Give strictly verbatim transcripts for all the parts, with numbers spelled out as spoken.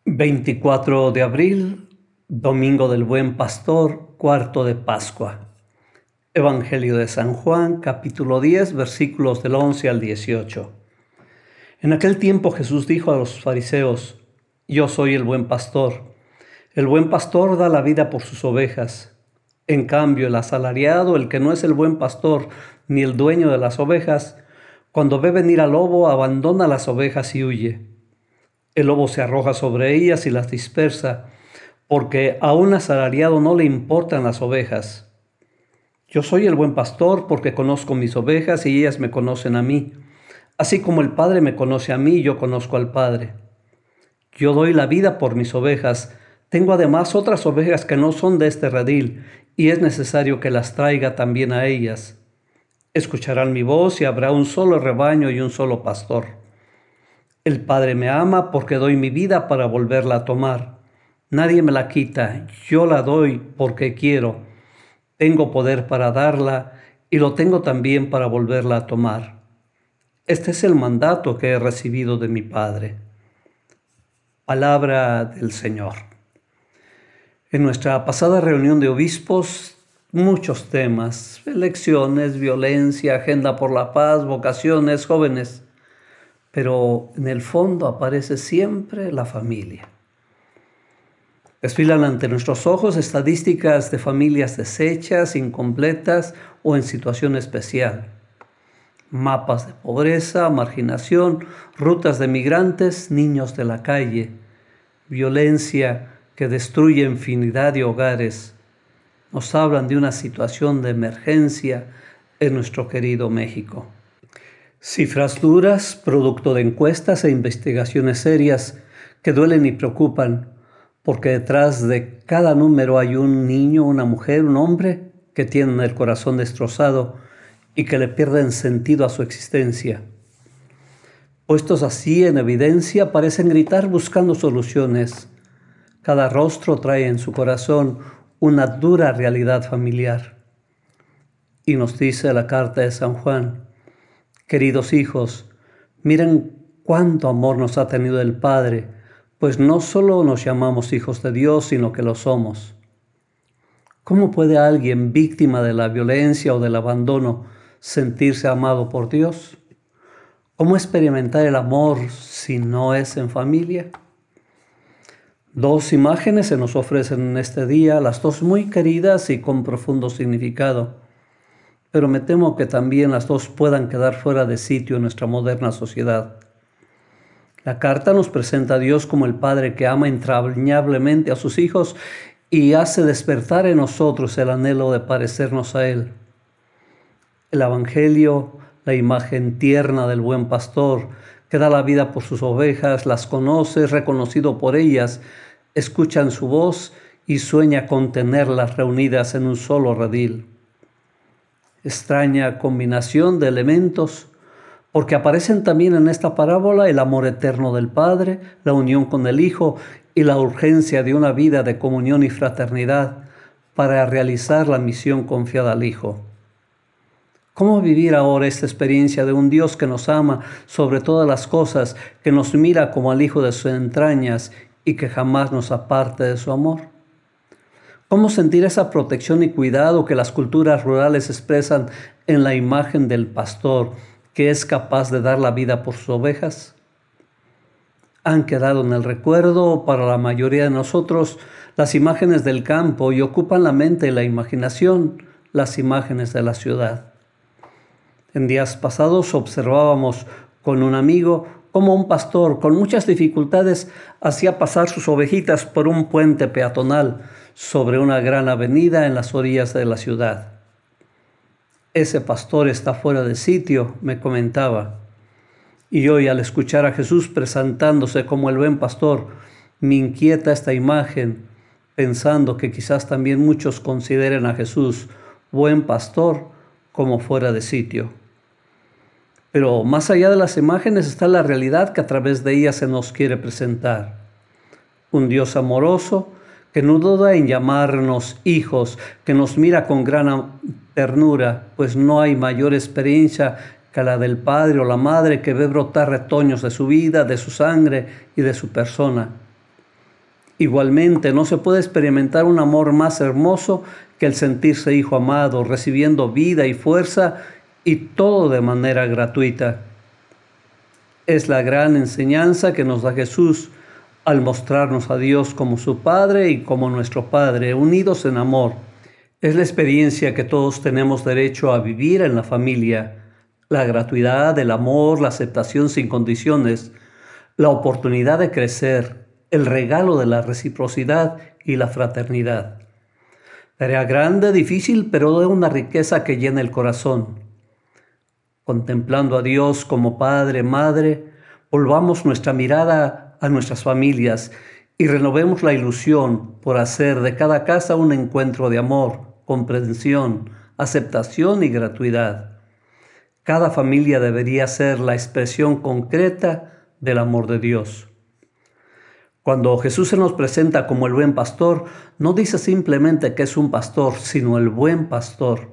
veinticuatro de abril, Domingo del Buen Pastor, cuarto de Pascua. Evangelio de San Juan, capítulo diez, versículos del once al dieciocho. En aquel tiempo Jesús dijo a los fariseos: Yo soy el buen pastor. El buen pastor da la vida por sus ovejas. En cambio, el asalariado, el que no es el buen pastor ni el dueño de las ovejas, cuando ve venir al lobo, abandona las ovejas y huye. El lobo se arroja sobre ellas y las dispersa, porque a un asalariado no le importan las ovejas. Yo soy el buen pastor porque conozco mis ovejas y ellas me conocen a mí. Así como el Padre me conoce a mí, yo conozco al Padre. Yo doy la vida por mis ovejas. Tengo además otras ovejas que no son de este redil, y es necesario que las traiga también a ellas. Escucharán mi voz y habrá un solo rebaño y un solo pastor. El Padre me ama porque doy mi vida para volverla a tomar. Nadie me la quita, yo la doy porque quiero. Tengo poder para darla y lo tengo también para volverla a tomar. Este es el mandato que he recibido de mi Padre. Palabra del Señor. En nuestra pasada reunión de obispos, muchos temas: elecciones, violencia, agenda por la paz, vocaciones, jóvenes. Pero en el fondo aparece siempre la familia. Desfilan ante nuestros ojos estadísticas de familias deshechas, incompletas o en situación especial. Mapas de pobreza, marginación, rutas de migrantes, niños de la calle, violencia que destruye infinidad de hogares. Nos hablan de una situación de emergencia en nuestro querido México. Cifras duras, producto de encuestas e investigaciones serias que duelen y preocupan, porque detrás de cada número hay un niño, una mujer, un hombre que tienen el corazón destrozado y que le pierden sentido a su existencia. Puestos así en evidencia, parecen gritar buscando soluciones. Cada rostro trae en su corazón una dura realidad familiar. Y nos dice la carta de San Juan: Queridos hijos, miren cuánto amor nos ha tenido el Padre, pues no solo nos llamamos hijos de Dios, sino que lo somos. ¿Cómo puede alguien víctima de la violencia o del abandono sentirse amado por Dios? ¿Cómo experimentar el amor si no es en familia? Dos imágenes se nos ofrecen en este día, las dos muy queridas y con profundo significado. Pero me temo que también las dos puedan quedar fuera de sitio en nuestra moderna sociedad. La carta nos presenta a Dios como el Padre que ama entrañablemente a sus hijos y hace despertar en nosotros el anhelo de parecernos a Él. El Evangelio, la imagen tierna del buen pastor que da la vida por sus ovejas, las conoce, es reconocido por ellas, escuchan su voz y sueña con tenerlas reunidas en un solo redil. Extraña combinación de elementos, porque aparecen también en esta parábola el amor eterno del Padre, la unión con el Hijo y la urgencia de una vida de comunión y fraternidad para realizar la misión confiada al Hijo. ¿Cómo vivir ahora esta experiencia de un Dios que nos ama sobre todas las cosas, que nos mira como al Hijo de sus entrañas y que jamás nos aparte de su amor? ¿Cómo sentir esa protección y cuidado que las culturas rurales expresan en la imagen del pastor que es capaz de dar la vida por sus ovejas? Han quedado en el recuerdo para la mayoría de nosotros las imágenes del campo y ocupan la mente y la imaginación las imágenes de la ciudad. En días pasados observábamos con un amigo cómo un pastor con muchas dificultades hacía pasar sus ovejitas por un puente peatonal sobre una gran avenida en las orillas de la ciudad. Ese pastor está fuera de sitio, me comentaba. Y hoy, al escuchar a Jesús presentándose como el buen pastor, me inquieta esta imagen, pensando que quizás también muchos consideren a Jesús buen pastor como fuera de sitio. Pero más allá de las imágenes está la realidad que a través de ellas se nos quiere presentar. Un Dios amoroso que no duda en llamarnos hijos, que nos mira con gran ternura, pues no hay mayor experiencia que la del padre o la madre que ve brotar retoños de su vida, de su sangre y de su persona. Igualmente, no se puede experimentar un amor más hermoso que el sentirse hijo amado, recibiendo vida y fuerza y todo de manera gratuita. Es la gran enseñanza que nos da Jesús al mostrarnos a Dios como su Padre y como nuestro Padre, unidos en amor. Es la experiencia que todos tenemos derecho a vivir en la familia, la gratuidad, el amor, la aceptación sin condiciones, la oportunidad de crecer, el regalo de la reciprocidad y la fraternidad. Tarea grande, difícil, pero de una riqueza que llena el corazón. Contemplando a Dios como Padre, Madre, volvamos nuestra mirada a nuestras familias y renovemos la ilusión por hacer de cada casa un encuentro de amor, comprensión, aceptación y gratuidad. Cada familia debería ser la expresión concreta del amor de Dios. Cuando Jesús se nos presenta como el buen pastor, no dice simplemente que es un pastor, sino el buen pastor.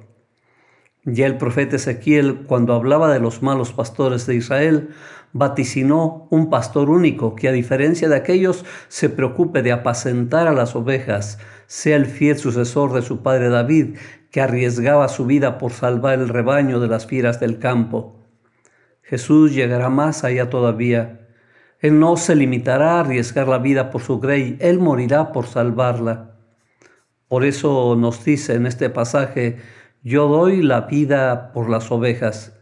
Ya el profeta Ezequiel, cuando hablaba de los malos pastores de Israel, vaticinó un pastor único que, a diferencia de aquellos, se preocupe de apacentar a las ovejas, sea el fiel sucesor de su padre David, que arriesgaba su vida por salvar el rebaño de las fieras del campo. Jesús llegará más allá todavía. Él no se limitará a arriesgar la vida por su grey, Él morirá por salvarla. Por eso nos dice en este pasaje, yo doy la vida por las ovejas.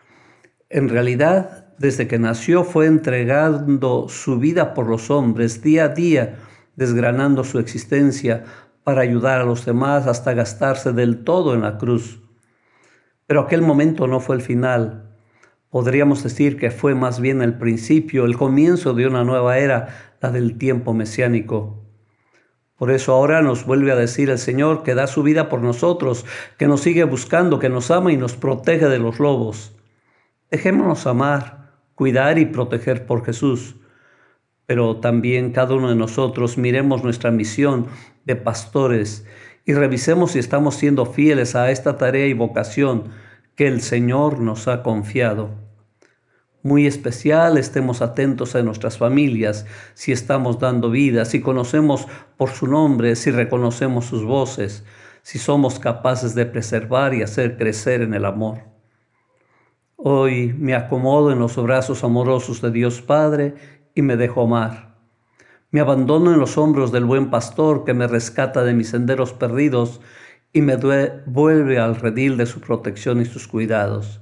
En realidad, desde que nació fue entregando su vida por los hombres, día a día, desgranando su existencia para ayudar a los demás hasta gastarse del todo en la cruz. Pero aquel momento no fue el final. Podríamos decir que fue más bien el principio, el comienzo de una nueva era, la del tiempo mesiánico. Por eso ahora nos vuelve a decir el Señor que da su vida por nosotros, que nos sigue buscando, que nos ama y nos protege de los lobos. Dejémonos amar, cuidar y proteger por Jesús. Pero también cada uno de nosotros miremos nuestra misión de pastores y revisemos si estamos siendo fieles a esta tarea y vocación que el Señor nos ha confiado. Muy especial, estemos atentos a nuestras familias, si estamos dando vida, si conocemos por su nombre, si reconocemos sus voces, si somos capaces de preservar y hacer crecer en el amor. Hoy me acomodo en los brazos amorosos de Dios Padre y me dejo amar. Me abandono en los hombros del buen pastor que me rescata de mis senderos perdidos y me vuelve al redil de su protección y sus cuidados.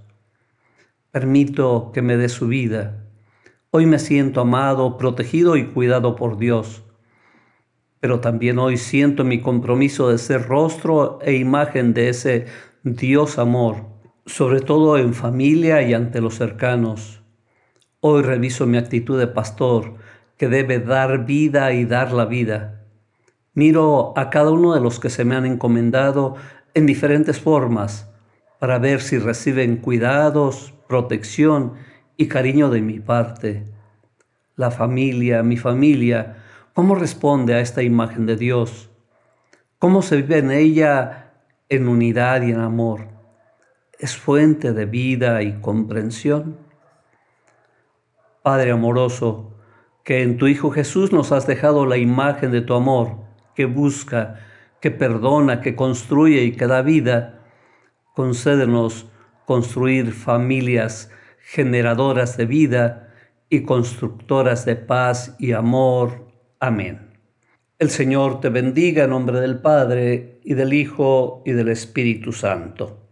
Permito que me dé su vida. Hoy me siento amado, protegido y cuidado por Dios. Pero también hoy siento mi compromiso de ser rostro e imagen de ese Dios amor, sobre todo en familia y ante los cercanos. Hoy reviso mi actitud de pastor, que debe dar vida y dar la vida. Miro a cada uno de los que se me han encomendado en diferentes formas para ver si reciben cuidados, protección y cariño de mi parte. La familia, mi familia, ¿cómo responde a esta imagen de Dios? ¿Cómo se vive en ella en unidad y en amor? ¿Es fuente de vida y comprensión? Padre amoroso, que en tu Hijo Jesús nos has dejado la imagen de tu amor, que busca, que perdona, que construye y que da vida, concédenos construir familias generadoras de vida y constructoras de paz y amor. Amén. El Señor te bendiga en nombre del Padre, y del Hijo, y del Espíritu Santo.